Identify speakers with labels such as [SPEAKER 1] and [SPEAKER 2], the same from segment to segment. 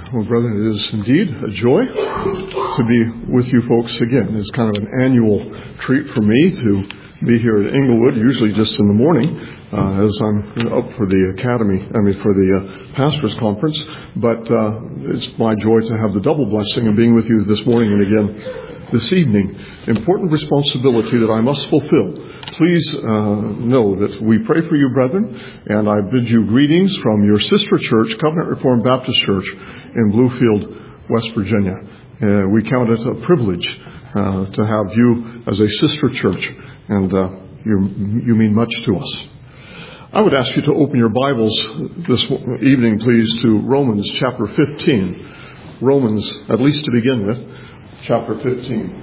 [SPEAKER 1] Well, brethren, it is indeed a joy to be with you folks again. It's kind of an annual treat for me to be here at Englewood, usually just in the morning, as I'm up for the for the Pastors Conference. But it's my joy to have the double blessing of being with you this morning and again this evening. Important responsibility that I must fulfill. Please know that we pray for you, brethren, and I bid you greetings from your sister church, Covenant Reformed Baptist Church in Bluefield, West Virginia. We count it a privilege to have you as a sister church, and you mean much to us. I would ask you to open your Bibles this evening, please, to Romans chapter 15. Romans, at least to begin with, chapter 15.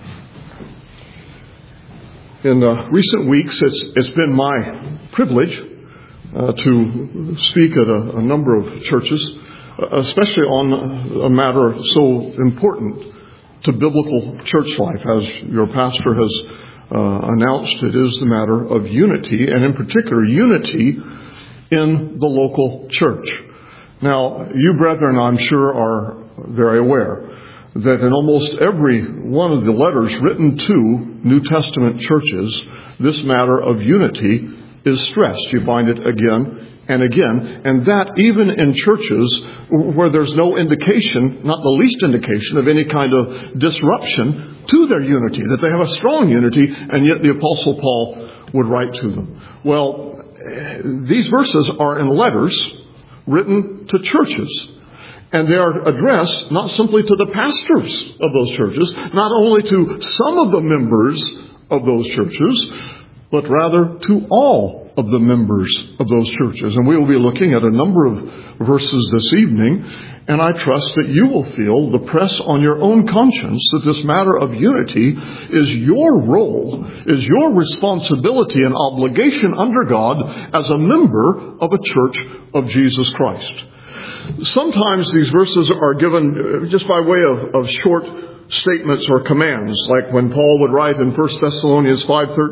[SPEAKER 1] In recent weeks, it's been my privilege to speak at a number of churches, especially on a matter so important to biblical church life. As your pastor has announced, it is the matter of unity, and in particular, unity in the local church. Now, you brethren, I'm sure, are very aware that in almost every one of the letters written to New Testament churches, this matter of unity is stressed. You find it again and again, and that even in churches where there's no indication, not the least indication, of any kind of disruption to their unity, that they have a strong unity, and yet the Apostle Paul would write to them. Well, these verses are in letters written to churches. And they are addressed not simply to the pastors of those churches, not only to some of the members of those churches, but rather to all of the members of those churches. And we will be looking at a number of verses this evening, and I trust that you will feel the press on your own conscience that this matter of unity is your role, is your responsibility and obligation under God as a member of a church of Jesus Christ. Sometimes these verses are given just by way of short statements or commands, like when Paul would write in 1 Thessalonians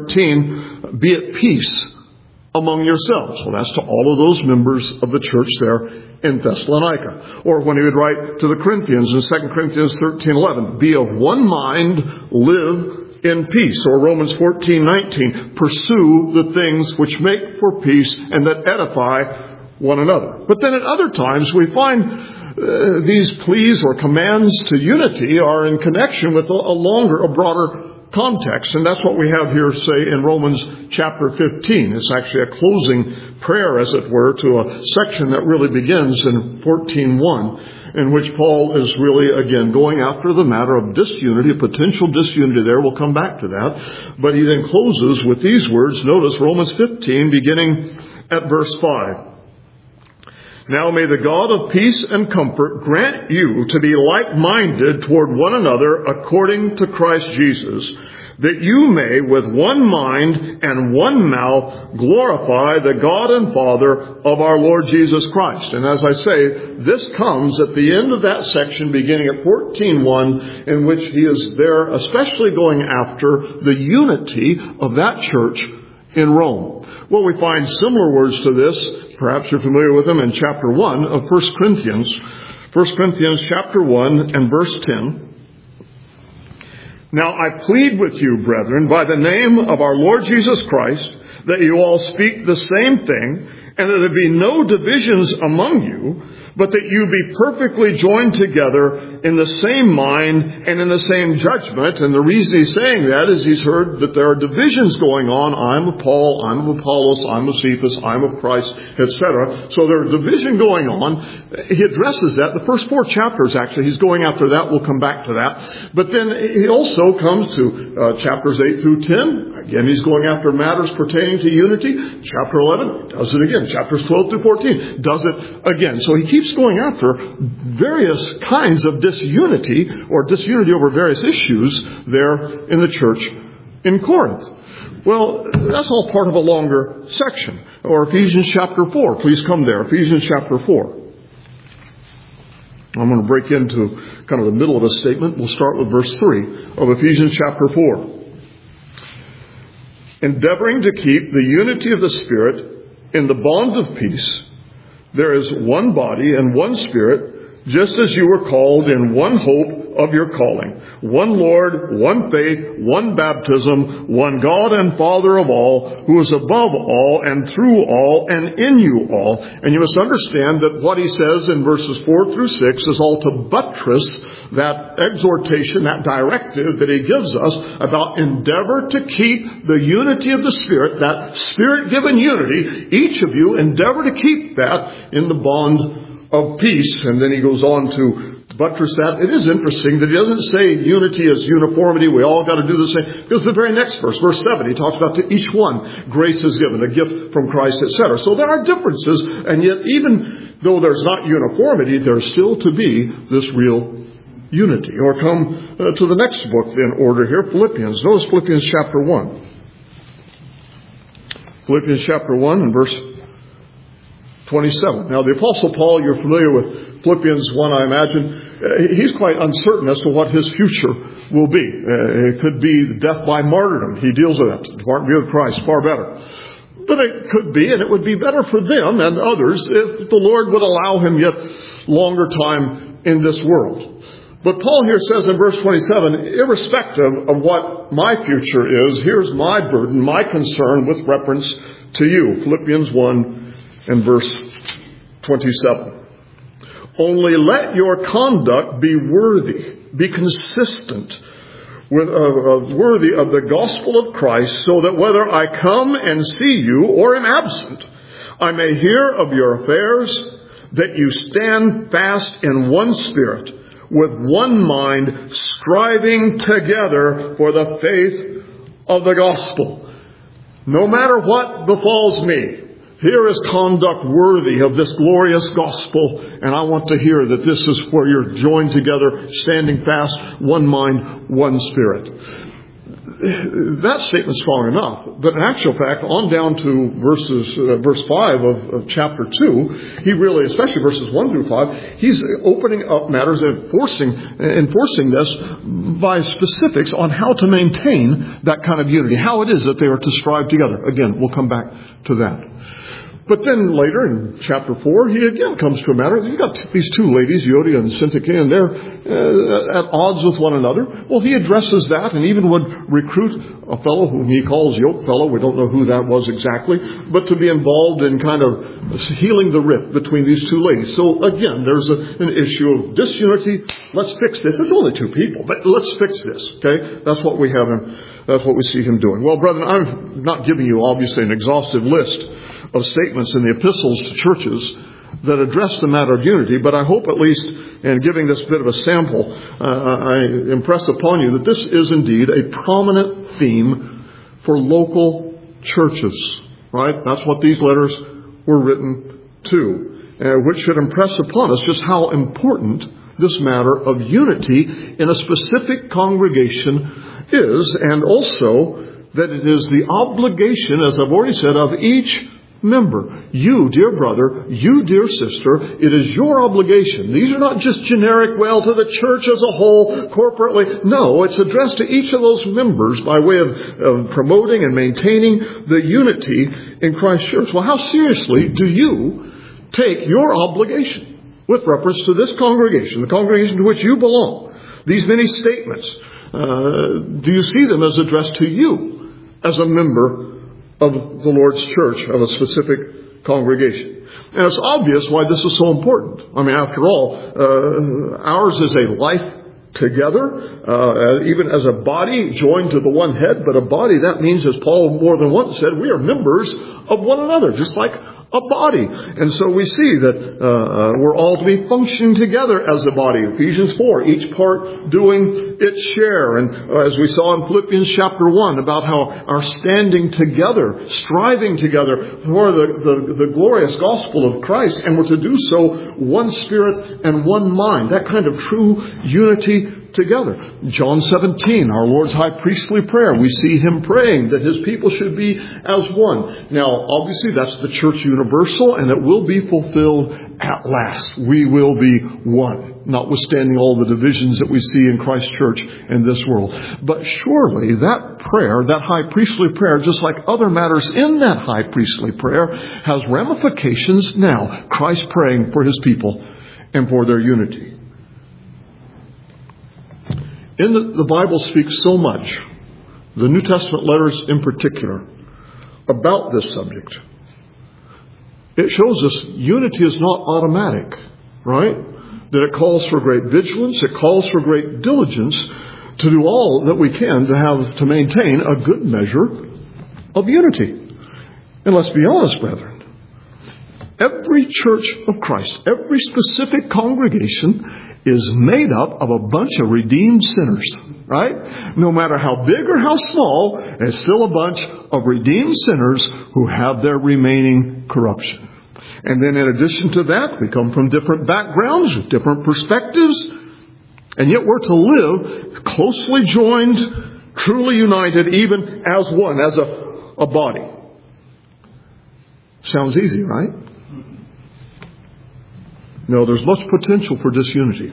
[SPEAKER 1] 5:13, "Be at peace among yourselves." Well, that's to all of those members of the church there in Thessalonica. Or when he would write to the Corinthians in 2 Corinthians 13:11, "Be of one mind, live in peace." Or Romans 14:19, "Pursue the things which make for peace and that edify one another." But then at other times we find these pleas or commands to unity are in connection with a longer, a broader context. And that's what we have here, say, in Romans chapter 15. It's actually a closing prayer, as it were, to a section that really begins in 14:1, in which Paul is really, again, going after the matter of disunity, potential disunity there. We'll come back to that. But he then closes with these words. Notice Romans 15, beginning at verse 5. "Now may the God of peace and comfort grant you to be like-minded toward one another according to Christ Jesus, that you may with one mind and one mouth glorify the God and Father of our Lord Jesus Christ." And as I say, this comes at the end of that section beginning at 14:1, in which he is there especially going after the unity of that church in Rome. Well, we find similar words to this. Perhaps you're familiar with them in chapter 1 of 1 Corinthians. 1 Corinthians chapter 1 and verse 10. "Now I plead with you, brethren, by the name of our Lord Jesus Christ, that you all speak the same thing, and that there be no divisions among you, but that you be perfectly joined together in the same mind and in the same judgment." And the reason he's saying that is he's heard that there are divisions going on. I'm of Paul, I'm of Apollos, I'm of Cephas, I'm of Christ, etc. So there's division going on. He addresses that. The first 4 chapters, actually, he's going after that. We'll come back to that. But then he also comes to chapters 8 through 10. Again, he's going after matters pertaining to unity. Chapter 11 does it again. Chapters 12 through 14 does it again. So he keeps going after various kinds of disunity or disunity over various issues there in the church in Corinth. Well, that's all part of a longer section. Or Ephesians chapter 4. Please come there. Ephesians chapter 4. I'm going to break into kind of the middle of a statement. We'll start with verse 3 of Ephesians chapter 4. "Endeavoring to keep the unity of the Spirit in the bond of peace, there is one body and one Spirit, just as you were called in one hope of your calling. One Lord, one faith, one baptism, one God and Father of all, who is above all and through all and in you all. And you must understand that what he says in verses 4 through 6 is all to buttress that exhortation, that directive that he gives us about endeavor to keep the unity of the Spirit, that Spirit-given unity. Each of you endeavor to keep that in the bond of peace. And then he goes on to buttress that. It is interesting that he doesn't say unity is uniformity. We all got to do the same. Because the very next verse, verse 7, he talks about to each one, grace is given, a gift from Christ, etc. So there are differences, and yet even though there's not uniformity, there's still to be this real unity. Or come to the next book in order here, Philippians. Notice Philippians chapter 1. Philippians chapter 1 and verse 27. Now the Apostle Paul, you're familiar with Philippians 1, I imagine. He's quite uncertain as to what his future will be. It could be death by martyrdom. He deals with that. Depart and be with Christ, far better. But it could be, and it would be better for them and others if the Lord would allow him yet longer time in this world. But Paul here says in verse 27, irrespective of what my future is, here's my burden, my concern with reference to you. Philippians 1 and verse 27. Only let your conduct be worthy, be consistent, with worthy of the gospel of Christ, so that whether I come and see you or am absent, I may hear of your affairs, that you stand fast in one spirit, with one mind, striving together for the faith of the gospel. No matter what befalls me, here is conduct worthy of this glorious gospel, and I want to hear that this is where you're joined together, standing fast, one mind, one spirit. That statement's strong enough, but in actual fact, on down to verse 5 of chapter 2, he really, especially verses 1 through 5, he's opening up matters and enforcing this by specifics on how to maintain that kind of unity, how it is that they are to strive together. Again, we'll come back to that. But then later in chapter 4, he again comes to a matter. You've got these two ladies, Euodia and Syntyche, and they're at odds with one another. Well, he addresses that and even would recruit a fellow whom he calls yoke fellow. We don't know who that was exactly, but to be involved in kind of healing the rift between these two ladies. So again, there's an issue of disunity. Let's fix this. It's only two people, but let's fix this. Okay? That's what we have him. That's what we see him doing. Well, brethren, I'm not giving you obviously an exhaustive list of statements in the epistles to churches that address the matter of unity, but I hope at least in giving this bit of a sample, I impress upon you that this is indeed a prominent theme for local churches, right? That's what these letters were written to, which should impress upon us just how important this matter of unity in a specific congregation is, and also that it is the obligation, as I've already said, of each member. You, dear brother, you, dear sister, it is your obligation. These are not just generic, well, to the church as a whole, corporately. No, it's addressed to each of those members by way of promoting and maintaining the unity in Christ's church. Well, how seriously do you take your obligation with reference to this congregation, the congregation to which you belong? These many statements, do you see them as addressed to you as a member of the Lord's church, of a specific congregation? And it's obvious why this is so important. I mean, after all, ours is a life together, even as a body joined to the one head. But a body, that means, as Paul more than once said, we are members of one another, just like a body. And so we see that we're all to be functioning together as a body. Ephesians 4, each part doing its share. And as we saw in Philippians chapter 1 about how our standing together, striving together for the glorious gospel of Christ, and we're to do so one spirit and one mind. That kind of true unity together. John 17, our Lord's high priestly prayer, we see him praying that his people should be as one. Now, obviously, that's the church universal, and it will be fulfilled at last. We will be one, notwithstanding all the divisions that we see in Christ's church in this world. But surely that prayer, that high priestly prayer, just like other matters in that high priestly prayer, has ramifications now. Christ praying for his people and for their unity. The Bible speaks so much, the New Testament letters in particular, about this subject. It shows us unity is not automatic, right? That it calls for great vigilance, it calls for great diligence to do all that we can to maintain a good measure of unity. And let's be honest, brethren. Every church of Christ, every specific congregation is made up of a bunch of redeemed sinners, right? No matter how big or how small, it's still a bunch of redeemed sinners who have their remaining corruption. And then in addition to that, we come from different backgrounds, with different perspectives, and yet we're to live closely joined, truly united, even as one, as a body. Sounds easy, right? No, there's much potential for disunity,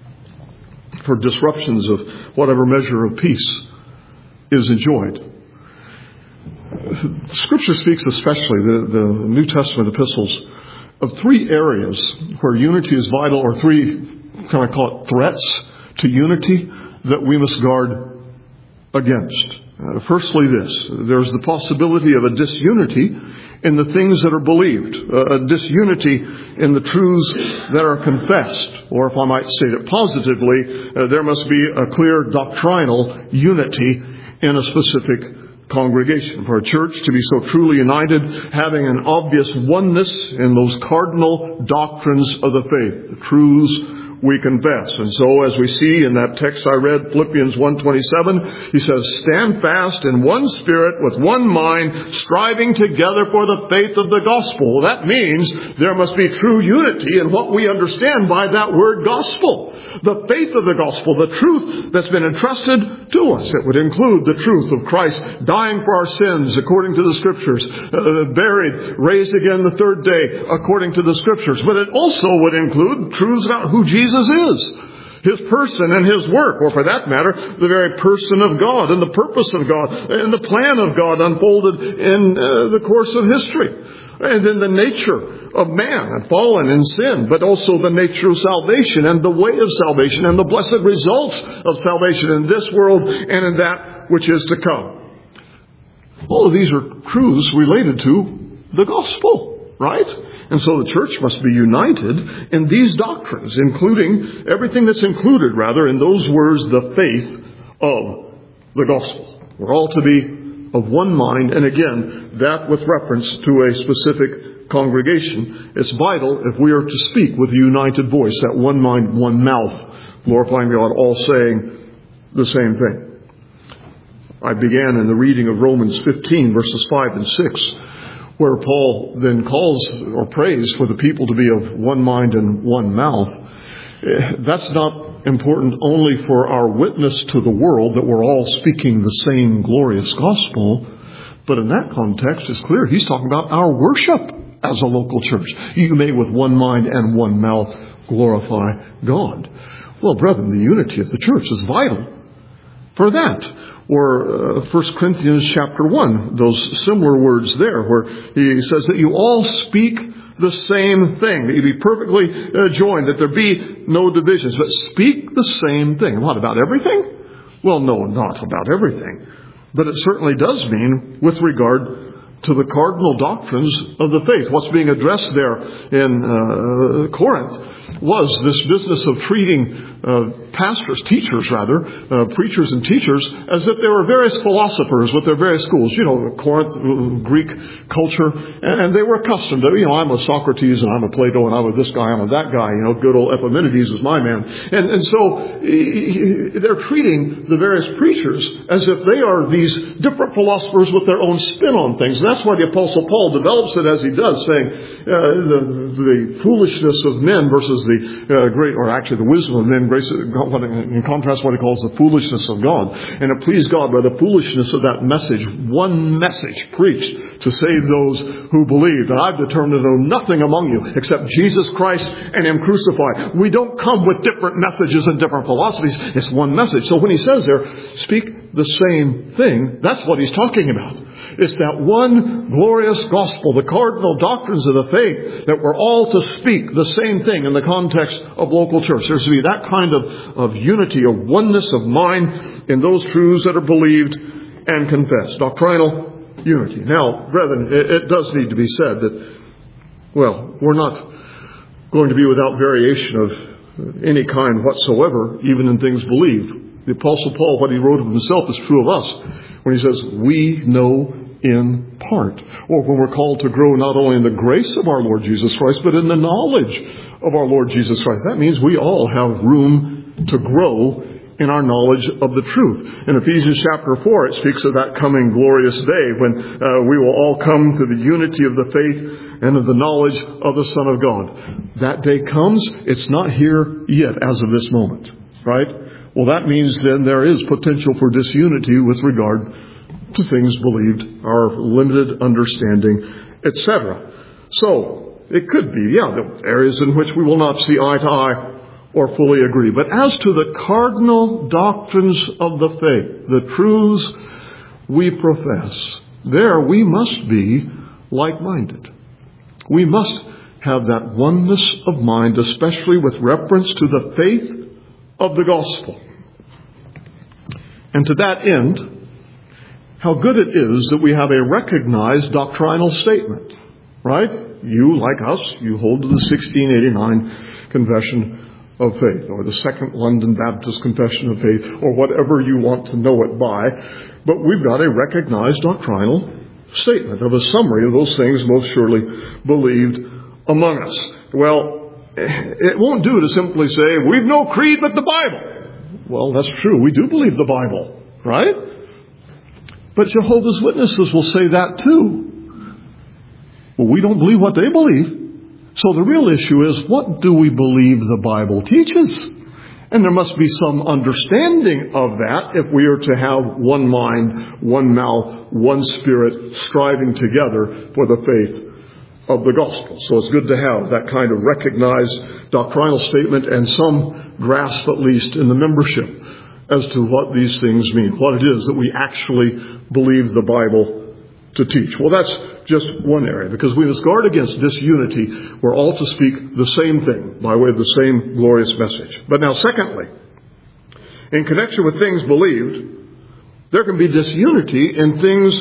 [SPEAKER 1] for disruptions of whatever measure of peace is enjoyed. Scripture speaks especially, the New Testament epistles, of three areas where unity is vital, or three, can I call it, threats to unity that we must guard against. Firstly, there's the possibility of a disunity in the things that are believed, a disunity in the truths that are confessed, or if I might state it positively, there must be a clear doctrinal unity in a specific congregation. For a church to be so truly united, having an obvious oneness in those cardinal doctrines of the faith, the truths we confess. And so as we see in that text I read, Philippians 1:27, he says, "Stand fast in one spirit with one mind, striving together for the faith of the gospel." That means there must be true unity in what we understand by that word gospel. The faith of the gospel, the truth that's been entrusted to us. It would include the truth of Christ dying for our sins according to the Scriptures, buried, raised again the third day according to the Scriptures. But it also would include truths about who Jesus is, His person and His work, or for that matter, the very person of God and the purpose of God and the plan of God unfolded in the course of history. And then the nature of man, fallen in sin, but also the nature of salvation and the way of salvation and the blessed results of salvation in this world and in that which is to come. All of these are truths related to the gospel, right? And so the church must be united in these doctrines, including everything that's included, rather, in those words, the faith of the gospel. We're all to be of one mind, and again, that with reference to a specific congregation. It's vital if we are to speak with a united voice, that one mind, one mouth, glorifying God, all saying the same thing. I began in the reading of Romans 15, verses 5 and 6, where Paul then calls or prays for the people to be of one mind and one mouth. That's not important only for our witness to the world, that we're all speaking the same glorious gospel, but in that context, it's clear he's talking about our worship as a local church. You may with one mind and one mouth glorify God. Well, brethren, the unity of the church is vital for that. Or 1 Corinthians chapter 1, those similar words there, where he says that you all speak the same thing, that you be perfectly joined, that there be no divisions, but speak the same thing. What, about everything? Well, no, not about everything. But it certainly does mean with regard to the cardinal doctrines of the faith. What's being addressed there in Corinth was this business of treating pastors, teachers rather, preachers and teachers, as if they were various philosophers with their various schools. You know, Corinth, Greek culture, and they were accustomed to, I'm a Socrates and I'm a Plato and I'm a this guy, I'm a that guy. Good old Epimenides is my man. And so they're treating the various preachers as if they are these different philosophers with their own spin on things. And that's why the Apostle Paul develops it as he does, saying the foolishness of men versus the great, or actually the wisdom of men, grace, in contrast to what he calls the foolishness of God. And it pleased God by the foolishness of that message, one message preached to save those who believed. And I've determined to know nothing among you except Jesus Christ and Him crucified. We don't come with different messages and different philosophies. It's one message. So when he says there, speak the same thing, that's what he's talking about. It's that one glorious gospel, the cardinal doctrines of the faith, that we're all to speak the same thing in the context of local church. There's to be that kind of unity, of oneness of mind in those truths that are believed and confessed. Doctrinal unity. Now, brethren, it does need to be said that, well, we're not going to be without variation of any kind whatsoever, even in things believed. The Apostle Paul, what he wrote of himself is true of us when he says, we know in part. Or when we're called to grow not only in the grace of our Lord Jesus Christ, but in the knowledge of our Lord Jesus Christ. That means we all have room to grow in our knowledge of the truth. In Ephesians chapter 4, it speaks of that coming glorious day when we will all come to the unity of the faith and of the knowledge of the Son of God. That day comes. It's not here yet as of this moment. Right? Well, that means then there is potential for disunity with regard to things believed, our limited understanding, etc. So, it could be, the areas in which we will not see eye to eye or fully agree. But as to the cardinal doctrines of the faith, the truths we profess, there we must be like-minded. We must have that oneness of mind, especially with reference to the faith of the gospel. And to that end, how good it is that we have a recognized doctrinal statement, right? You, like us, you hold to the 1689 Confession of Faith, or the Second London Baptist Confession of Faith, or whatever you want to know it by. But we've got a recognized doctrinal statement of a summary of those things most surely believed among us. Well, it won't do to simply say, we've no creed but the Bible. Well, that's true. We do believe the Bible, right? But Jehovah's Witnesses will say that too. Well, we don't believe what they believe. So the real issue is, what do we believe the Bible teaches? And there must be some understanding of that if we are to have one mind, one mouth, one spirit, striving together for the faith of the gospel. So it's good to have that kind of recognized doctrinal statement and some grasp, at least, in the membership as to what these things mean, what it is that we actually believe the Bible to teach. Well, that's just one area, because we must guard against disunity. We're all to speak the same thing by way of the same glorious message. But now, secondly, in connection with things believed, there can be disunity in things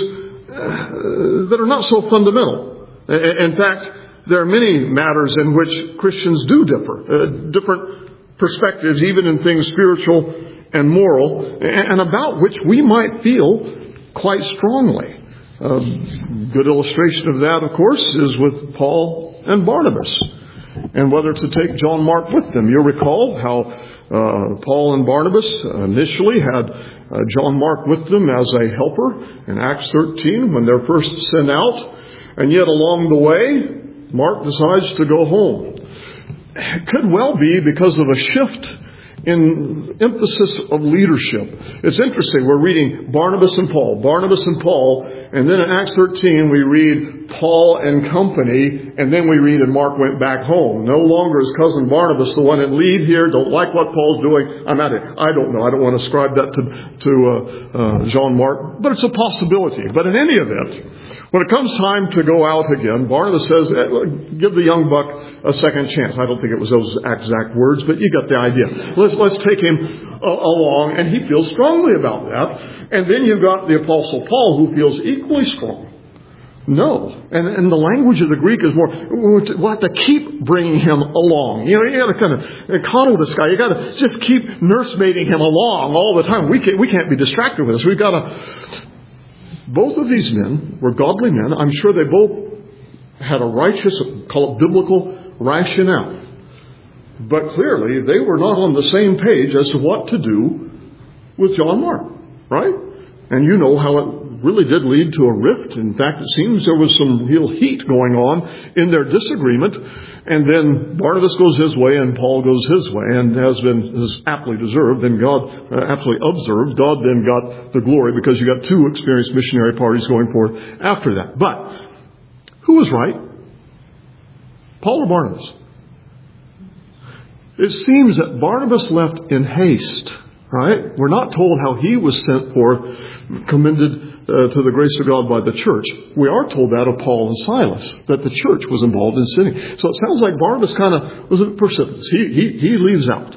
[SPEAKER 1] that are not so fundamental. In fact, there are many matters in which Christians do differ, different perspectives, even in things spiritual and moral, and about which we might feel quite strongly. A good illustration of that, of course, is with Paul and Barnabas, and whether to take John Mark with them. You'll recall how Paul and Barnabas initially had John Mark with them as a helper in Acts 13 when they're first sent out, and yet along the way, Mark decides to go home. It could well be because of a shift in emphasis of leadership. It's interesting. We're reading Barnabas and Paul, and then in Acts 13 we read Paul and company, and then we read and Mark went back home. No longer is cousin Barnabas the one in lead here. Don't like what Paul's doing. I'm at it. I don't know. I don't want to ascribe that to John Mark, but it's a possibility. But in any event, when it comes time to go out again, Barnabas says, give the young buck a second chance. I don't think it was those exact words, but you got the idea. Let's take him along, and he feels strongly about that. And then you've got the Apostle Paul, who feels equally strong. No. And the language of the Greek is more, we'll have to keep bringing him along. You got to kind of coddle this guy. You got to just keep nursemaiding him along all the time. We can't be distracted with this. We've got to... Both of these men were godly men. I'm sure they both had a righteous, call it biblical rationale. But clearly, they were not on the same page as to what to do with John Mark, right? And you know how it really did lead to a rift. In fact, it seems there was some real heat going on in their disagreement. And then Barnabas goes his way and Paul goes his way, and has aptly deserved. Then God, aptly observed, God then got the glory, because you got two experienced missionary parties going forth after that. But who was right? Paul or Barnabas? It seems that Barnabas left in haste Right? We're not told how he was sent for, commended to the grace of God by the church. We are told that of Paul and Silas, that the church was involved in sinning. So it sounds like Barnabas kind of was precipitous. He leaves out.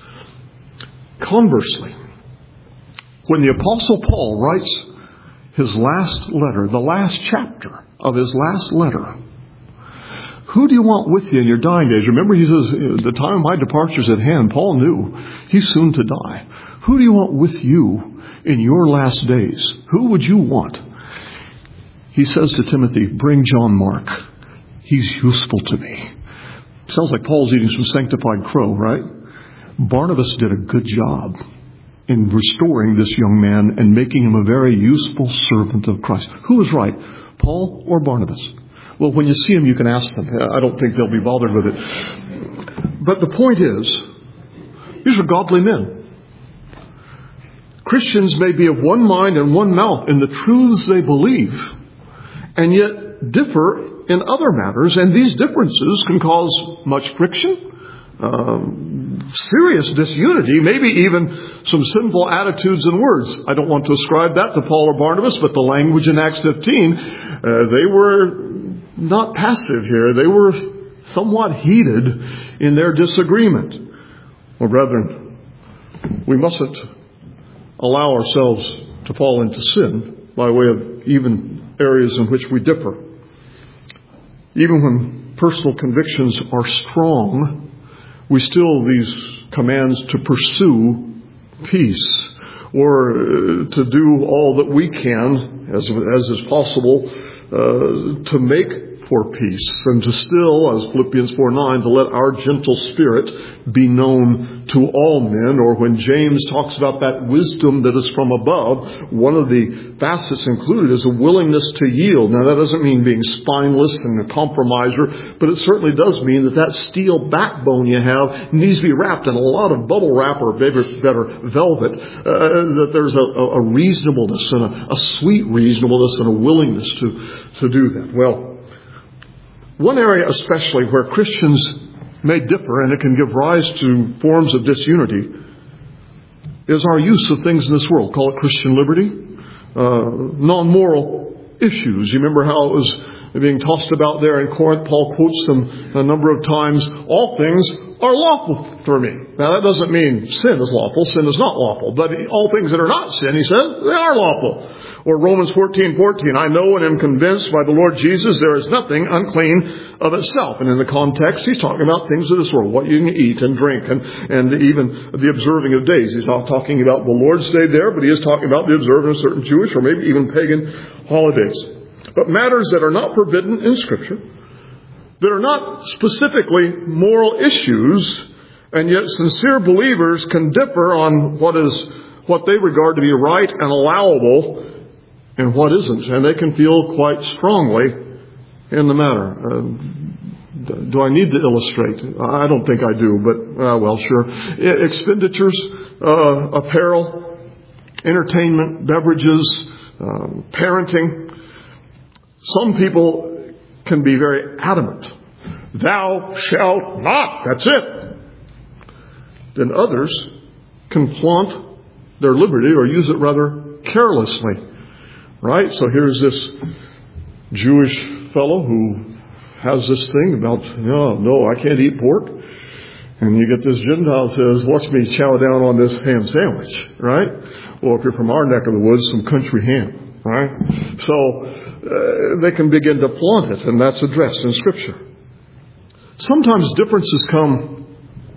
[SPEAKER 1] Conversely, when the Apostle Paul writes his last letter, the last chapter of his last letter, who do you want with you in your dying days? Remember, he says, the time of my departure is at hand. Paul knew he's soon to die. Who do you want with you in your last days? Who would you want? He says to Timothy, bring John Mark. He's useful to me. Sounds like Paul's eating some sanctified crow, right? Barnabas did a good job in restoring this young man and making him a very useful servant of Christ. Who was right, Paul or Barnabas? Well, when you see them, you can ask them. I don't think they'll be bothered with it. But the point is, these are godly men. Christians may be of one mind and one mouth in the truths they believe, and yet differ in other matters, and these differences can cause much friction, serious disunity, maybe even some sinful attitudes and words. I don't want to ascribe that to Paul or Barnabas, but the language in Acts 15, they were not passive here. They were somewhat heated in their disagreement. Well, brethren, we mustn't allow ourselves to fall into sin by way of even areas in which we differ. Even when personal convictions are strong, we still these commands to pursue peace, or to do all that we can, as is possible, to make for peace, and to still, as Philippians 4:9, to let our gentle spirit be known to all men. Or when James talks about that wisdom that is from above, one of the facets included is a willingness to yield. Now, that doesn't mean being spineless and a compromiser, but it certainly does mean that steel backbone you have needs to be wrapped in a lot of bubble wrap, or better velvet, that there's a reasonableness and a sweet reasonableness and a willingness to do that. Well, one area especially where Christians may differ, and it can give rise to forms of disunity, is our use of things in this world. Call it Christian liberty, non-moral issues. You remember how it was being tossed about there in Corinth? Paul quotes them a number of times. All things are lawful for me. Now, that doesn't mean sin is lawful. Sin is not lawful. But all things that are not sin, he says, they are lawful. Or Romans 14:14, I know and am convinced by the Lord Jesus there is nothing unclean of itself. And in the context, he's talking about things of this world, what you can eat and drink, and even the observing of days. He's not talking about the Lord's Day there, but he is talking about the observance of certain Jewish or maybe even pagan holidays. But matters that are not forbidden in Scripture, that are not specifically moral issues, and yet sincere believers can differ on what they regard to be right and allowable and what isn't. And they can feel quite strongly in the matter. Do I need to illustrate? I don't think I do, but, well, sure. Expenditures, apparel, entertainment, beverages, parenting. Some people can be very adamant. Thou shalt not. That's it. Then others can flaunt their liberty, or use it rather carelessly. Right? So here's this Jewish fellow who has this thing about, no, I can't eat pork. And you get this Gentile says, watch me chow down on this ham sandwich. Right? Or if you're from our neck of the woods, some country ham. Right? So they can begin to flaunt it, and that's addressed in Scripture. Sometimes differences come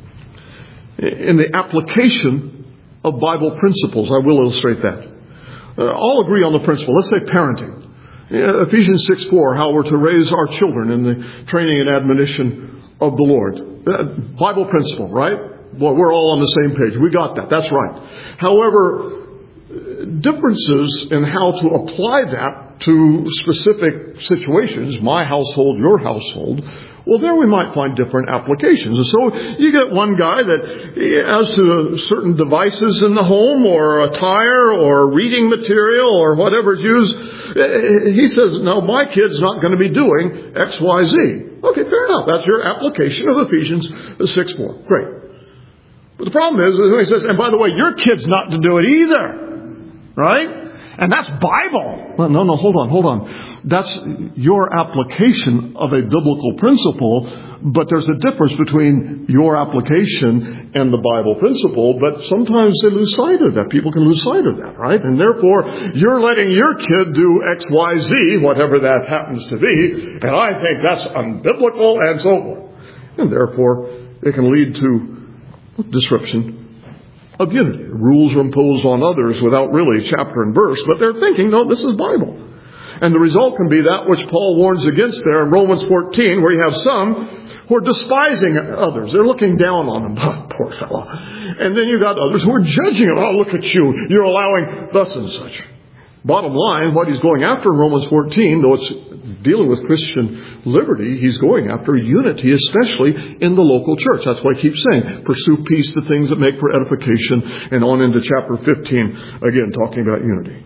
[SPEAKER 1] in the application of Bible principles. I will illustrate that. All agree on the principle. Let's say parenting. Ephesians 6:4, how we're to raise our children in the training and admonition of the Lord. Bible principle, right? Well, we're all on the same page. We got that. That's right. However, differences in how to apply that to specific situations, my household, your household, well, there we might find different applications. And so you get one guy that, as to certain devices in the home, or attire, or reading material, or whatever it's used, he says, no, my kid's not going to be doing X, Y, Z. Okay, fair enough. That's your application of Ephesians 6:4. Great. But the problem is he says, and by the way, your kid's not to do it either. Right? And that's Bible. Well, no, hold on. That's your application of a biblical principle, but there's a difference between your application and the Bible principle, but sometimes they lose sight of that. People can lose sight of that, right? And therefore, you're letting your kid do X, Y, Z, whatever that happens to be, and I think that's unbiblical and so forth. And therefore, it can lead to disruption of unity. Rules are imposed on others without really chapter and verse, but they're thinking, no, this is Bible. And the result can be that which Paul warns against there in Romans 14, where you have some who are despising others. They're looking down on them. Oh, poor fellow. And then you've got others who are judging them. Oh, look at you. You're allowing thus and such. Bottom line, what he's going after in Romans 14, though it's dealing with Christian liberty, he's going after unity, especially in the local church. That's why he keeps saying, pursue peace, the things that make for edification, and on into chapter 15, again, talking about unity.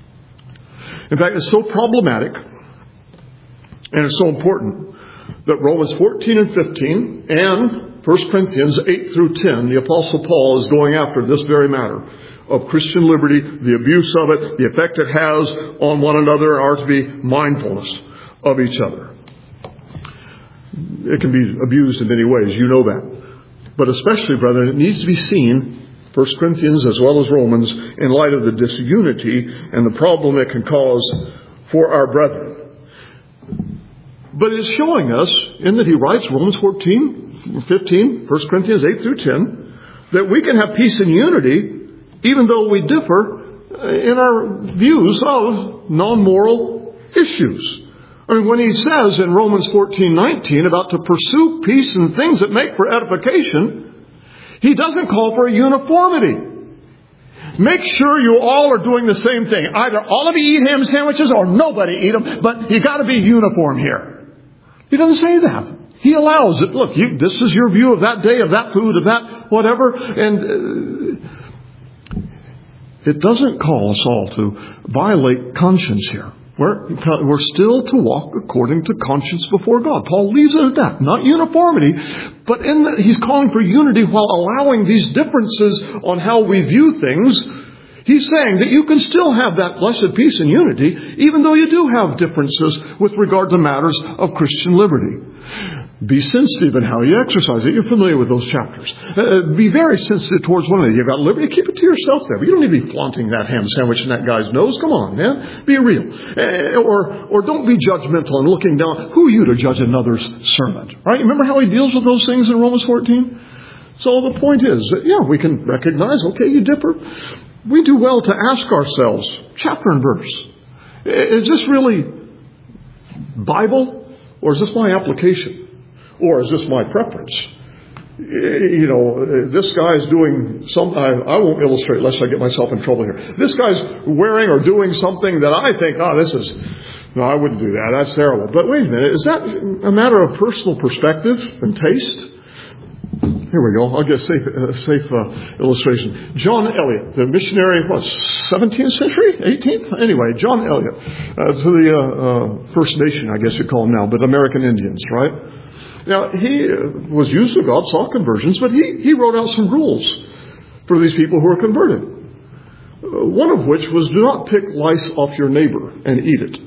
[SPEAKER 1] In fact, it's so problematic, and it's so important, that Romans 14 and 15, and 1 Corinthians 8 through 10, the Apostle Paul is going after this very matter of Christian liberty, the abuse of it, the effect it has on one another, are to be mindfulness of each other. It can be abused in many ways, you know that. But especially, brethren, it needs to be seen, 1 Corinthians as well as Romans, in light of the disunity and the problem it can cause for our brethren. But it's showing us, in that he writes, Romans 14, 15, 1 Corinthians 8 through 10, that we can have peace and unity even though we differ in our views of non-moral issues. I mean, when he says in Romans 14:19 about to pursue peace and things that make for edification, he doesn't call for a uniformity. Make sure you all are doing the same thing. Either all of you eat ham sandwiches or nobody eat them, but you got to be uniform here. He doesn't say that. He allows it. Look, this is your view of that day, of that food, of that whatever, and it doesn't call us all to violate conscience here. We're still to walk according to conscience before God. Paul leaves it at that. Not uniformity, but in that he's calling for unity while allowing these differences on how we view things. He's saying that you can still have that blessed peace and unity, even though you do have differences with regard to matters of Christian liberty. Be sensitive in how you exercise it. You're familiar with those chapters. Be very sensitive towards one another. You've got liberty, keep it to yourself there. But you don't need to be flaunting that ham sandwich in that guy's nose. Come on, man. Be real. Or don't be judgmental and looking down. Who are you to judge another's sermon? Right? Remember how he deals with those things in Romans 14? So the point is that, we can recognize, okay, you differ. We do well to ask ourselves, chapter and verse, is this really Bible, or is this my application? Or is this my preference? This guy's doing I won't illustrate lest I get myself in trouble here. This guy's wearing or doing something that I think, no, I wouldn't do that. That's terrible. But wait a minute, is that a matter of personal perspective and taste? Here we go. I'll get a safe illustration. John Eliot, the missionary, 17th century? 18th? Anyway, John Eliot, to the First Nation, I guess you call them now, but American Indians, right? Now, he was used to God, saw conversions, but he wrote out some rules for these people who are converted. One of which was, do not pick lice off your neighbor and eat it.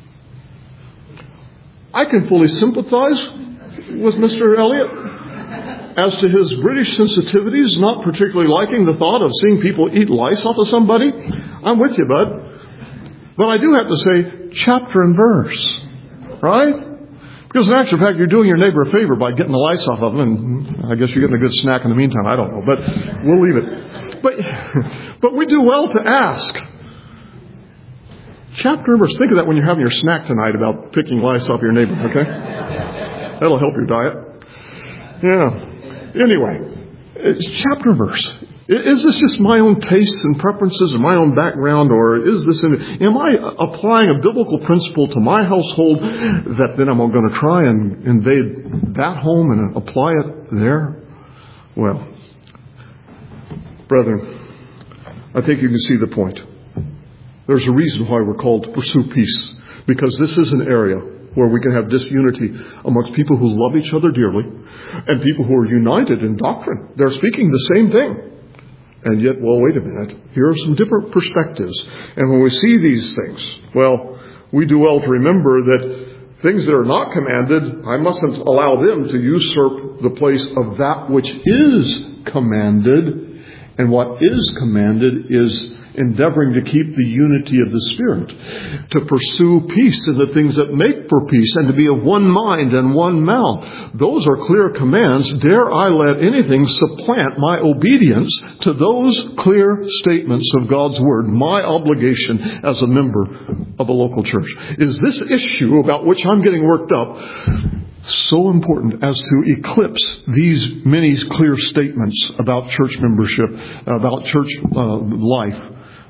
[SPEAKER 1] I can fully sympathize with Mr. Eliot as to his British sensitivities, not particularly liking the thought of seeing people eat lice off of somebody. I'm with you, bud. But I do have to say chapter and verse, right? Because in actual fact, you're doing your neighbor a favor by getting the lice off of them, and I guess you're getting a good snack in the meantime. I don't know, but we'll leave it. But we do well to ask. Chapter and verse. Think of that when you're having your snack tonight about picking lice off your neighbor, okay? That'll help your diet. Yeah. Anyway, chapter and verse. Is this just my own tastes and preferences and my own background, or is this am I applying a biblical principle to my household that then I'm going to try and invade that home and apply it there? Well, brethren, I think you can see the point. There's a reason why we're called to pursue peace, because this is an area where we can have disunity amongst people who love each other dearly and people who are united in doctrine. They're speaking the same thing. And yet, well, wait a minute. Here are some different perspectives. And when we see these things, well, we do well to remember that things that are not commanded, I mustn't allow them to usurp the place of that which is commanded. And what is commanded is endeavoring to keep the unity of the Spirit, to pursue peace in the things that make for peace, and to be of one mind and one mouth. Those are clear commands. Dare I let anything supplant my obedience to those clear statements of God's Word, my obligation as a member of a local church? Is this issue about which I'm getting worked up so important as to eclipse these many clear statements about church membership, about church life?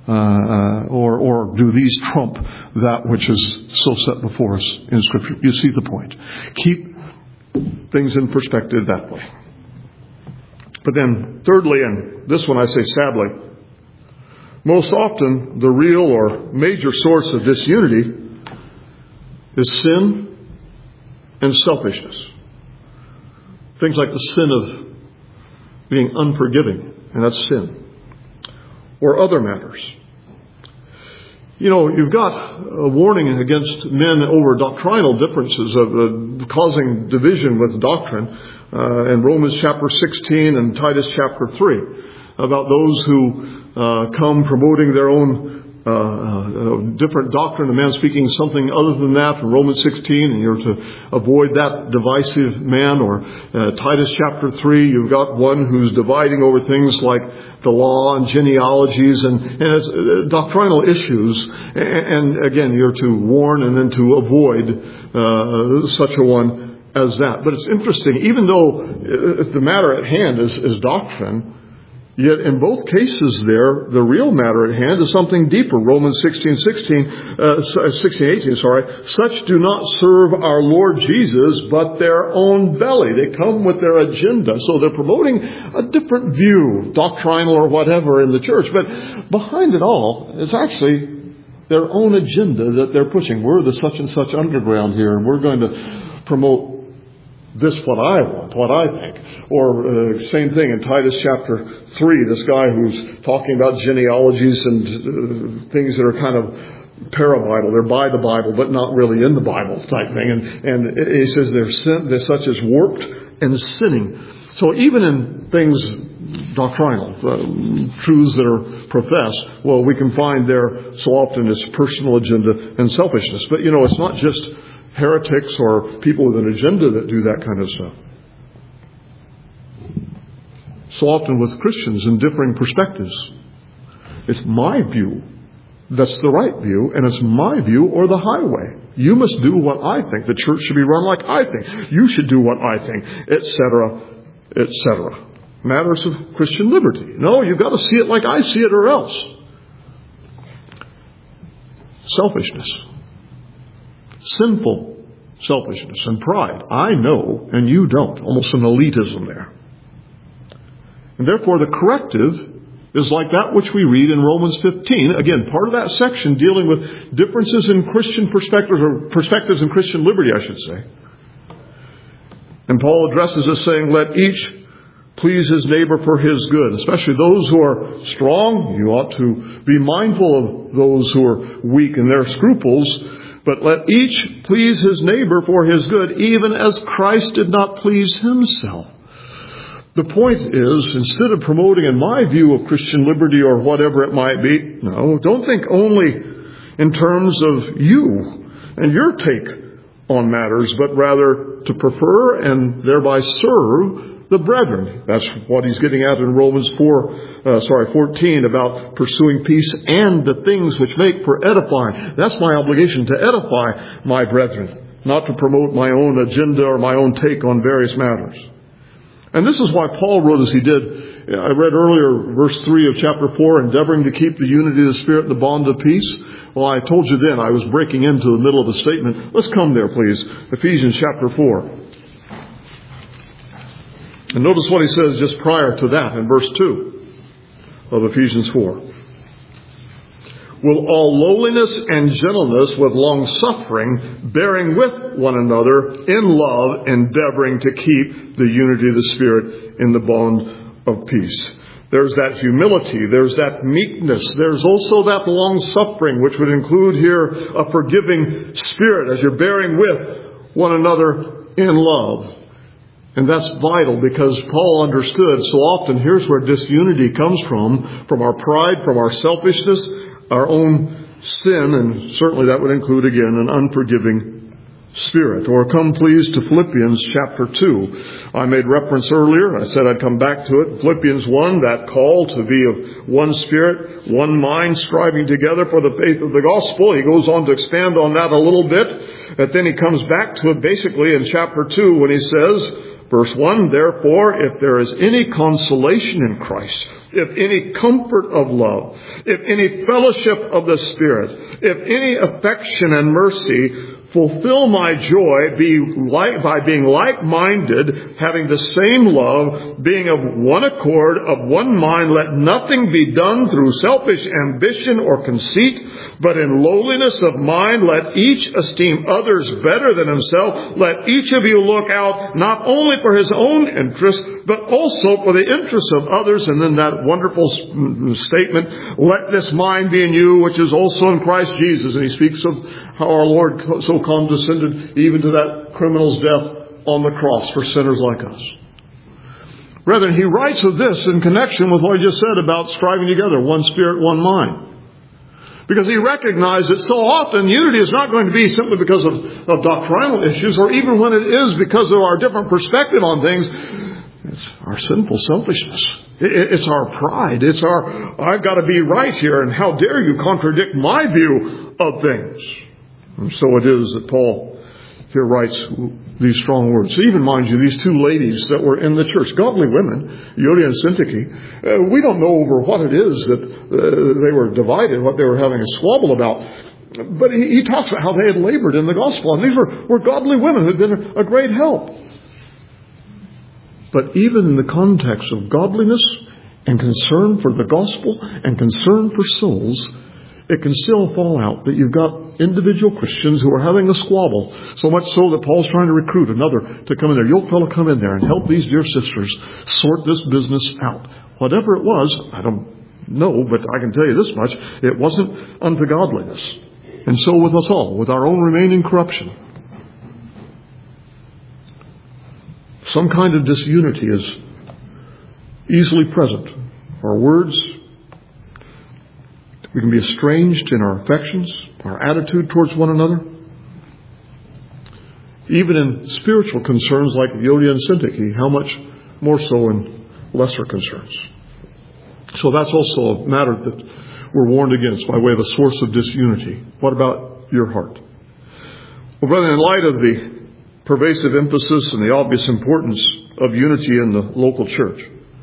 [SPEAKER 1] Or do these trump that which is so set before us in Scripture? You see the point. Keep things in perspective that way. But then, thirdly, and this one I say sadly, most often the real or major source of disunity is sin and selfishness. Things like the sin of being unforgiving, and that's sin. Or other matters. You know, you've got a warning against men over doctrinal differences of causing division with doctrine in Romans chapter 16 and Titus chapter 3 about those who come promoting their own different doctrine, a man speaking something other than that in Romans 16, and you're to avoid that divisive man. Or Titus chapter 3, you've got one who's dividing over things like the law and genealogies and it's doctrinal issues. And again, you're to warn and then to avoid such a one as that. But it's interesting, even though the matter at hand is doctrine, yet in both cases there, the real matter at hand is something deeper. Romans 16:18, such do not serve our Lord Jesus, but their own belly. They come with their agenda. So they're promoting a different view, doctrinal or whatever, in the church. But behind it all is actually their own agenda that they're pushing. We're the such and such underground here, and we're going to promote this what I want, what I think. Or same thing in Titus chapter 3, this guy who's talking about genealogies and things that are kind of para-Bible. They're by the Bible, but not really in the Bible type thing. And he says they're such as warped and sinning. So even in things doctrinal, truths that are professed, well, we can find there so often is personal agenda and selfishness. But, you know, it's not just heretics or people with an agenda that do that kind of stuff. So often with Christians in differing perspectives, it's my view that's the right view, and it's my view or the highway. You must do what I think. The church should be run like I think. You should do what I think, etc., etc. Matters of Christian liberty. No, you've got to see it like I see it or else. Selfishness. Sinful selfishness and pride. I know and you don't. Almost an elitism there. And therefore the corrective is like that which we read in Romans 15. Again, part of that section dealing with differences in Christian perspectives, or perspectives in Christian liberty, I should say. And Paul addresses this saying, let each please his neighbor for his good. Especially those who are strong, you ought to be mindful of those who are weak in their scruples. But let each please his neighbor for his good, even as Christ did not please himself. The point is, instead of promoting, in my view, of Christian liberty or whatever it might be, no, don't think only in terms of you and your take on matters, but rather to prefer and thereby serve the brethren. That's what he's getting at in Romans 14 about pursuing peace and the things which make for edifying. That's my obligation, to edify my brethren, not to promote my own agenda or my own take on various matters. And this is why Paul wrote as he did. I read earlier verse 3 of chapter 4, endeavoring to keep the unity of the Spirit in the bond of peace. Well, I told you then I was breaking into the middle of a statement. Let's come there, please. Ephesians chapter 4. And notice what he says just prior to that in verse 2 of Ephesians 4. with all lowliness and gentleness, with long suffering, bearing with one another in love, endeavoring to keep the unity of the Spirit in the bond of peace. There's that humility, there's that meekness, there's also that long suffering, which would include here a forgiving spirit as you're bearing with one another in love. And that's vital, because Paul understood so often here's where disunity comes from our pride, from our selfishness, our own sin, and certainly that would include again an unforgiving spirit. Or come please to Philippians chapter 2. I made reference earlier, I said I'd come back to it. Philippians 1, that call to be of one spirit, one mind, striving together for the faith of the gospel. He goes on to expand on that a little bit, but then he comes back to it basically in chapter 2 when he says, verse 1, therefore, if there is any consolation in Christ, if any comfort of love, if any fellowship of the Spirit, if any affection and mercy, fulfill my joy by being like-minded, having the same love, being of one accord, of one mind. Let nothing be done through selfish ambition or conceit, but in lowliness of mind, let each esteem others better than himself. Let each of you look out not only for his own interest, but also for the interests of others. And then that wonderful statement, let this mind be in you, which is also in Christ Jesus. And he speaks of how our Lord so condescended even to that criminal's death on the cross for sinners like us. Brethren, he writes of this in connection with what I just said about striving together, one spirit, one mind. Because he recognized that so often unity is not going to be simply because of doctrinal issues, or even when it is because of our different perspective on things. It's our sinful selfishness. It's our pride. It's our, I've got to be right here, and how dare you contradict my view of things. And so it is that Paul here writes these strong words. So even, mind you, these two ladies that were in the church, godly women, Euodia and Syntyche, we don't know over what it is that they were divided, what they were having a squabble about. But he talks about how they had labored in the gospel. And these were godly women who had been a great help. But even in the context of godliness and concern for the gospel and concern for souls, it can still fall out that you've got individual Christians who are having a squabble, so much so that Paul's trying to recruit another to come in there. Young fellow, come in there and help these dear sisters sort this business out. Whatever it was, I don't know, but I can tell you this much, it wasn't unto godliness. And so with us all, with our own remaining corruption, some kind of disunity is easily present. Our words, we can be estranged in our affections, our attitude towards one another. Even in spiritual concerns like Euodia and Syntyche, how much more so in lesser concerns. So that's also a matter that we're warned against by way of a source of disunity. What about your heart? Well, brethren, in light of the pervasive emphasis and the obvious importance of unity in the local church,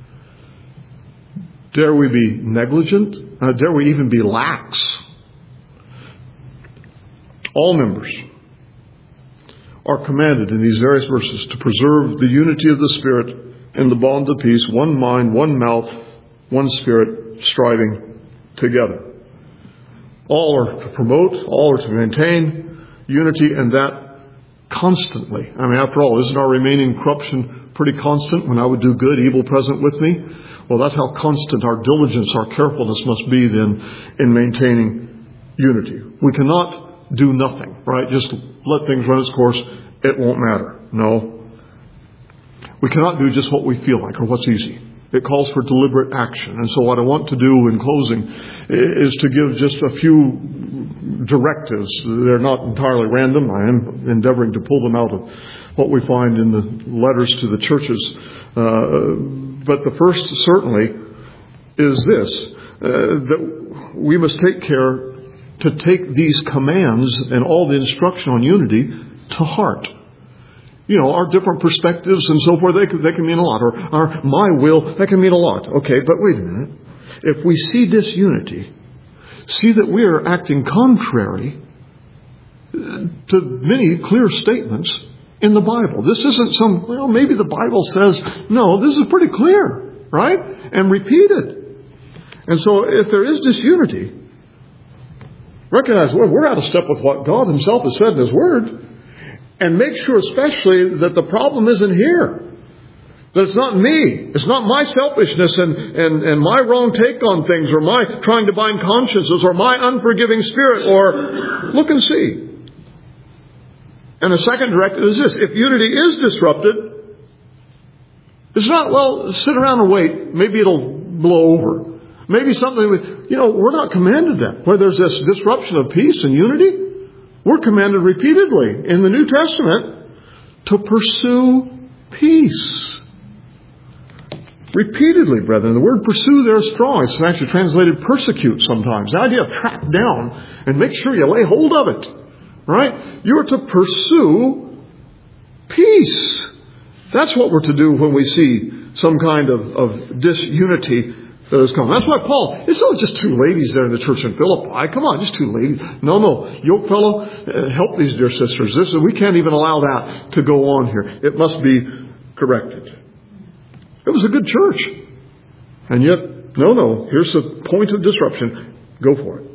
[SPEAKER 1] dare we be negligent? Dare we even be lax? All members are commanded in these various verses to preserve the unity of the Spirit in the bond of peace, one mind, one mouth, one spirit, striving together. All are to promote, all are to maintain unity, and that constantly. I mean, after all, isn't our remaining corruption pretty constant? When I would do good, evil present with me. Well, that's how constant our diligence, our carefulness must be then in maintaining unity. We cannot do nothing, right? Just let things run its course. It won't matter. No. We cannot do just what we feel like or what's easy. It calls for deliberate action. And so what I want to do in closing is to give just a few directives. They're not entirely random. I am endeavoring to pull them out of what we find in the letters to the churches. But the first certainly is this, that we must take care to take these commands and all the instruction on unity to heart. You know, our different perspectives and so forth, they can mean a lot. Or our my will, that can mean a lot. Okay, but wait a minute. If we see disunity, see that we are acting contrary to many clear statements in the Bible. This isn't some, well, maybe the Bible says, no, this is pretty clear, right? And repeated. And so if there is disunity, Recognize, well, we're out of step with what God Himself has said in His Word. And make sure especially that the problem isn't here. That it's not me. It's not my selfishness and my wrong take on things, or my trying to bind consciences, or my unforgiving spirit, or look and see. And the second directive is this. If unity is disrupted, it's not, well, sit around and wait. Maybe it'll blow over. Maybe something, we're not commanded that. Where there's this disruption of peace and unity, we're commanded repeatedly in the New Testament to pursue peace. Repeatedly, brethren. The word pursue there is strong. It's actually translated persecute sometimes. The idea of track down and make sure you lay hold of it. Right? You are to pursue peace. That's what we're to do when we see some kind of disunity that has come. That's why Paul, it's not just two ladies there in the church in Philippi. Come on, just two ladies. No. Yoke fellow, help these dear sisters. We can't even allow that to go on here. It must be corrected. It was a good church. And yet, no, here's the point of disruption. Go for it.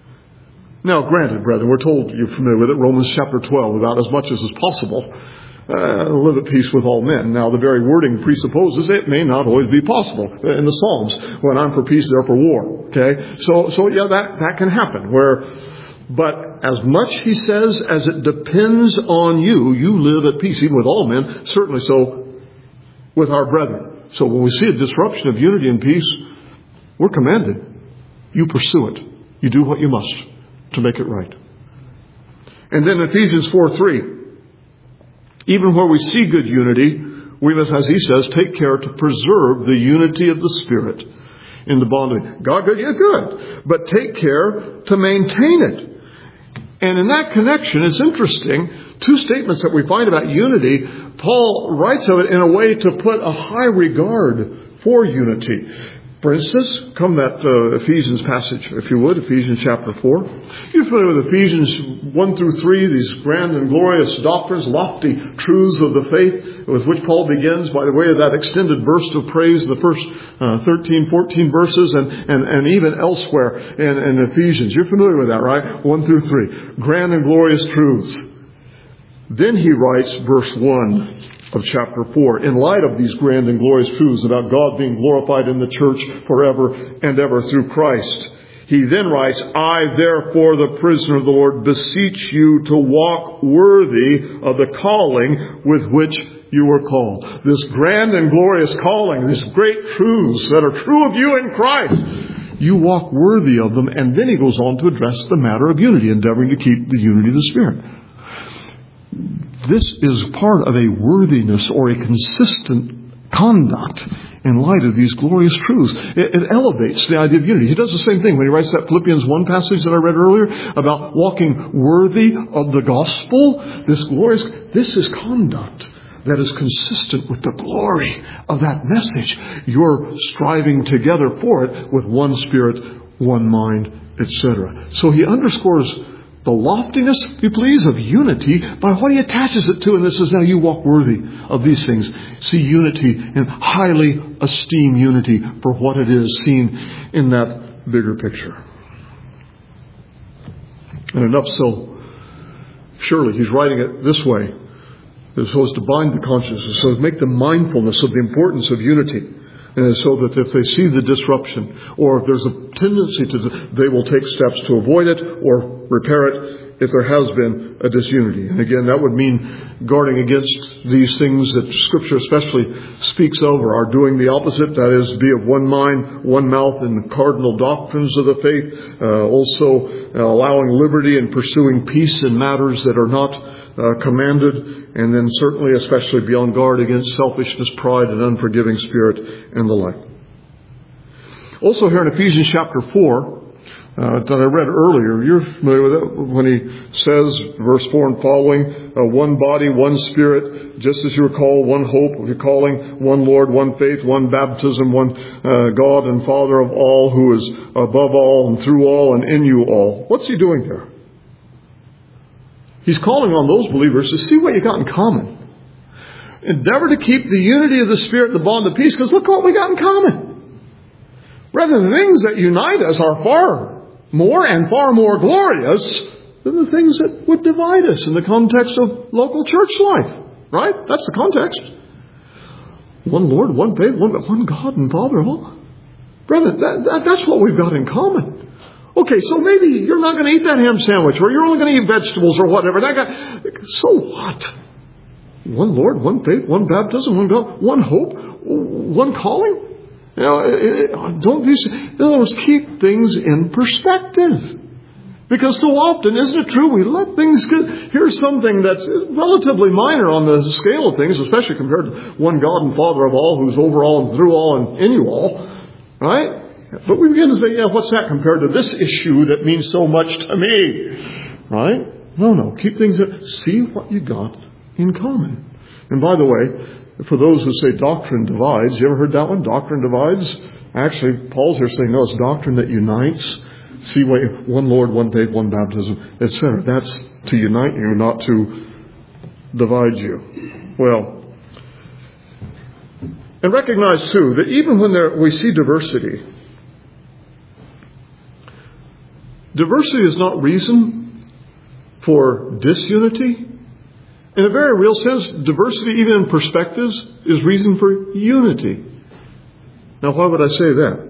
[SPEAKER 1] Now, granted, brethren, we're told, you're familiar with it, Romans chapter 12, about as much as is possible, live at peace with all men. Now, the very wording presupposes it may not always be possible. In the Psalms, when I'm for peace, they're for war. Okay? So yeah, that can happen. But as much, he says, as it depends on you, you live at peace, even with all men, certainly so with our brethren. So when we see a disruption of unity and peace, we're commanded. You pursue it. You do what you must to make it right. And then Ephesians 4:3. Even where we see good unity, we must, as he says, take care to preserve the unity of the Spirit in the bond of God. Good. But take care to maintain it. And in that connection, it's interesting, two statements that we find about unity. Paul writes of it in a way to put a high regard for unity. For instance, come that Ephesians passage, if you would, Ephesians chapter 4. You're familiar with Ephesians 1 through 3, these grand and glorious doctrines, lofty truths of the faith, with which Paul begins by the way of that extended burst of praise, the first 13, 14 verses, and even elsewhere in Ephesians. You're familiar with that, right? 1 through 3. Grand and glorious truths. Then he writes, verse 1 of chapter 4, in light of these grand and glorious truths about God being glorified in the church forever and ever through Christ, he then writes, I therefore, the prisoner of the Lord, beseech you to walk worthy of the calling with which you were called. This grand and glorious calling, these great truths that are true of you in Christ, you walk worthy of them. And then he goes on to address the matter of unity, endeavoring to keep the unity of the Spirit. This is part of a worthiness or a consistent conduct in light of these glorious truths. It elevates the idea of unity. He does the same thing when he writes that Philippians 1 passage that I read earlier about walking worthy of the gospel. This is conduct that is consistent with the glory of that message. You're striving together for it with one spirit, one mind, etc. So he underscores the loftiness, if you please, of unity by what he attaches it to. And this is now you walk worthy of these things. See unity and highly esteem unity for what it is seen in that bigger picture. And enough so, surely he's writing it this way. So as to bind the consciences, so as to make the mindfulness of the importance of unity. And so that if they see the disruption, or if there's a tendency they will take steps to avoid it or repair it if there has been a disunity. And again, that would mean guarding against these things that Scripture especially speaks of, or are doing the opposite. That is, be of one mind, one mouth in the cardinal doctrines of the faith. Also allowing liberty and pursuing peace in matters that are not commanded. And then certainly, especially, be on guard against selfishness, pride, and unforgiving spirit, and the like. Also here in Ephesians chapter 4, that I read earlier, you're familiar with it when he says, verse 4 and following, one body, one spirit, just as you were called, one hope of your calling, one Lord, one faith, one baptism, one God and Father of all, who is above all and through all and in you all. What's he doing there? He's calling on those believers to see what you got in common. Endeavor to keep the unity of the Spirit, the bond of peace, because look what we got in common. Rather, the things that unite us are far more and far more glorious than the things that would divide us in the context of local church life. Right? That's the context. One Lord, one faith, one God and Father of all. Brethren, that's what we've got in common. Okay, so maybe you're not going to eat that ham sandwich, or you're only going to eat vegetables or whatever. So what? One Lord, one faith, one baptism, one God, one hope, one calling. In other words, keep things in perspective. Because so often, isn't it true, we let things get... Here's something that's relatively minor on the scale of things, especially compared to one God and Father of all, who's over all and through all and in you all. Right? But we begin to say, what's that compared to this issue that means so much to me? Right? No. Keep things... See what you got in common. And by the way, for those who say doctrine divides, you ever heard that one? Doctrine divides? Actually, Paul's here saying, no, it's doctrine that unites. See, one Lord, one faith, one baptism, etc. That's to unite you, not to divide you. Well, and recognize too that even when we see diversity is not reason for disunity. In a very real sense, diversity, even in perspectives, is reason for unity. Now, why would I say that?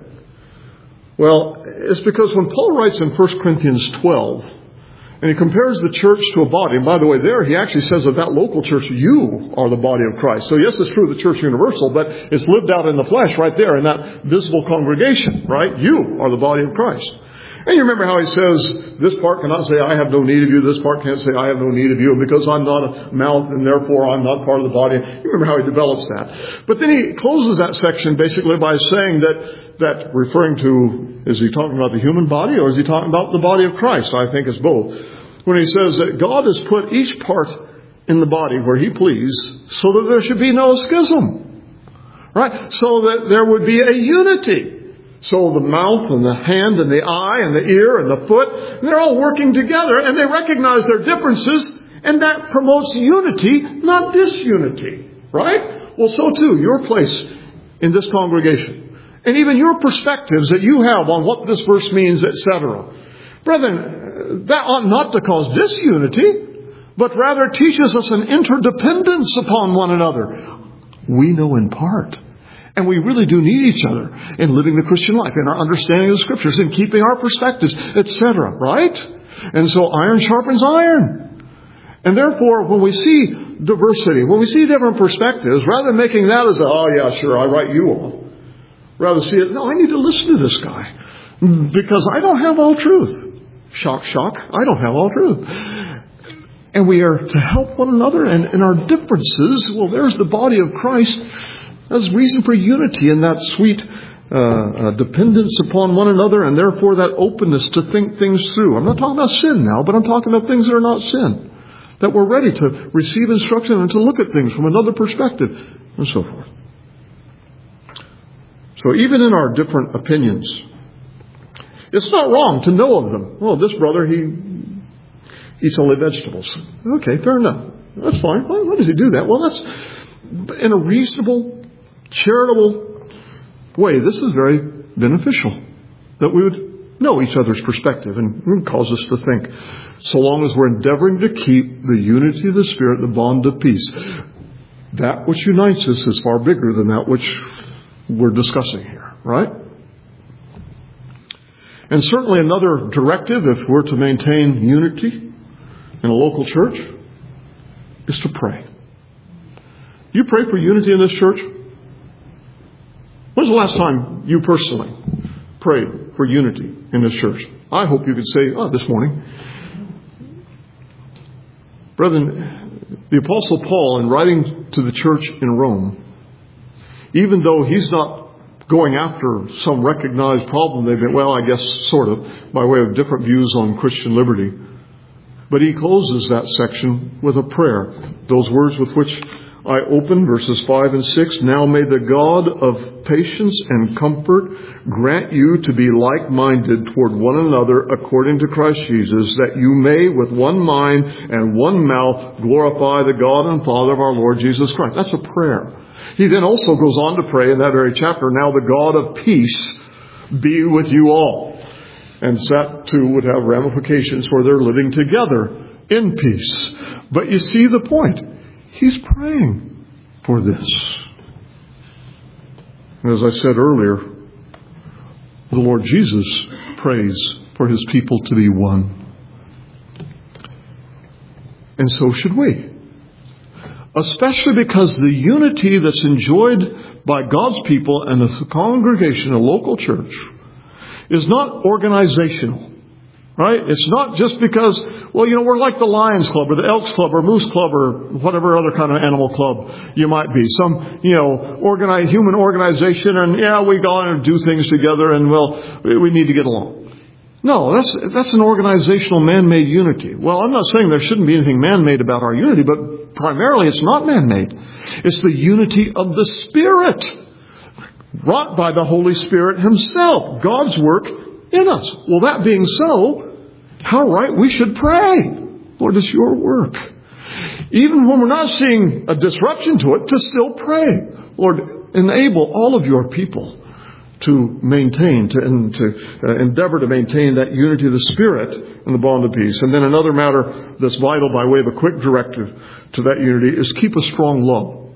[SPEAKER 1] Well, it's because when Paul writes in 1 Corinthians 12, and he compares the church to a body, and by the way, there he actually says of that local church, you are the body of Christ. So yes, it's true of the church universal, but it's lived out in the flesh right there in that visible congregation, right? You are the body of Christ. And you remember how he says, this part cannot say, I have no need of you. This part can't say, I have no need of you. Because I'm not a mouth and therefore I'm not part of the body. You remember how he develops that. But then he closes that section basically by saying that referring to, is he talking about the human body or is he talking about the body of Christ? I think it's both. When he says that God has put each part in the body where he pleased so that there should be no schism. Right? So that there would be a unity. So the mouth and the hand and the eye and the ear and the foot, they're all working together and they recognize their differences, and that promotes unity, not disunity. Right? Well, so too, your place in this congregation and even your perspectives that you have on what this verse means, etc. Brethren, that ought not to cause disunity, but rather teaches us an interdependence upon one another. We know in part. And we really do need each other in living the Christian life, in our understanding of the Scriptures, in keeping our perspectives, etc. Right? And so iron sharpens iron. And therefore, when we see diversity, when we see different perspectives, rather than making that as oh yeah, sure, I write you off. Rather see it, no, I need to listen to this guy. Because I don't have all truth. Shock, shock, I don't have all truth. And we are to help one another, and in our differences, well, there's the body of Christ. That's reason for unity in that sweet dependence upon one another, and therefore that openness to think things through. I'm not talking about sin now, but I'm talking about things that are not sin. That we're ready to receive instruction and to look at things from another perspective, and so forth. So even in our different opinions, it's not wrong to know of them. Oh, this brother, he eats only vegetables. Okay, fair enough. That's fine. Why does he do that? Well, that's in a reasonable, charitable way. This is very beneficial that we would know each other's perspective and it would cause us to think, so long as we're endeavoring to keep the unity of the Spirit, the bond of peace. That which unites us is far bigger than that which we're discussing here, right? And certainly another directive, if we're to maintain unity in a local church, is to pray. You pray for unity in this church? When's the last time you personally prayed for unity in this church? I hope you could say, this morning. Brethren, the Apostle Paul, in writing to the church in Rome, even though he's not going after some recognized problem they've been, well, I guess sort of, by way of different views on Christian liberty, but he closes that section with a prayer. Those words with which I open, verses 5 and 6. Now may the God of patience and comfort grant you to be like-minded toward one another according to Christ Jesus, that you may with one mind and one mouth glorify the God and Father of our Lord Jesus Christ. That's a prayer. He then also goes on to pray in that very chapter, now the God of peace be with you all. And that too would have ramifications for their living together in peace. But you see the point. He's praying for this. And as I said earlier, the Lord Jesus prays for His people to be one. And so should we. Especially because the unity that's enjoyed by God's people and the congregation, a local church, is not organizational. Right? It's not just because, we're like the Lions Club or the Elks Club or Moose Club or whatever other kind of animal club you might be. Some, human organization, and we go on and do things together, and we need to get along. No, that's an organizational man-made unity. Well, I'm not saying there shouldn't be anything man-made about our unity, but primarily it's not man-made. It's the unity of the Spirit, wrought by the Holy Spirit Himself, God's work in us. Well, that being so, how right we should pray. Lord, it's your work. Even when we're not seeing a disruption to it, to still pray. Lord, enable all of your people to maintain, to endeavor to maintain that unity of the Spirit and the bond of peace. And then another matter that's vital by way of a quick directive to that unity is keep a strong love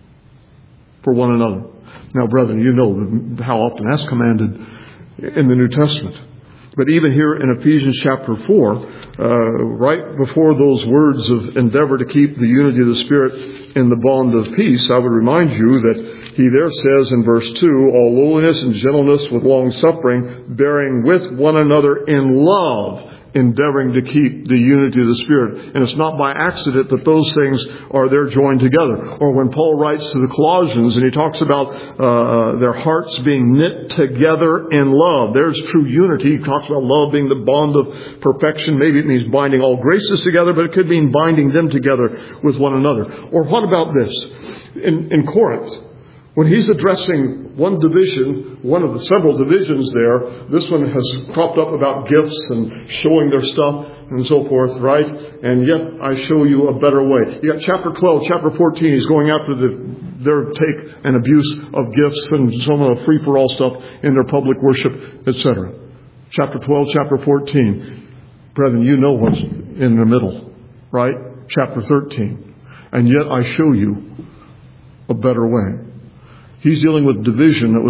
[SPEAKER 1] for one another. Now, brethren, you know how often that's commanded in the New Testament. But even here in Ephesians chapter 4, right before those words of endeavor to keep the unity of the Spirit in the bond of peace, I would remind you that he there says in verse 2, all lowliness and gentleness with long suffering, bearing with one another in love, endeavoring to keep the unity of the Spirit. And it's not by accident that those things are there joined together. Or when Paul writes to the Colossians and he talks about their hearts being knit together in love. There's true unity. He talks about love being the bond of perfection. Maybe it means binding all graces together, but it could mean binding them together with one another. Or what about this? In Corinth, when he's addressing one division, one of the several divisions there, this one has cropped up about gifts and showing their stuff and so forth, right? And yet I show you a better way. You got chapter 12, chapter 14, he's going after their take and abuse of gifts and some of the free-for-all stuff in their public worship, etc. Chapter 12, chapter 14. Brethren, you know what's in the middle, right? Chapter 13. And yet I show you a better way. He's dealing with division that was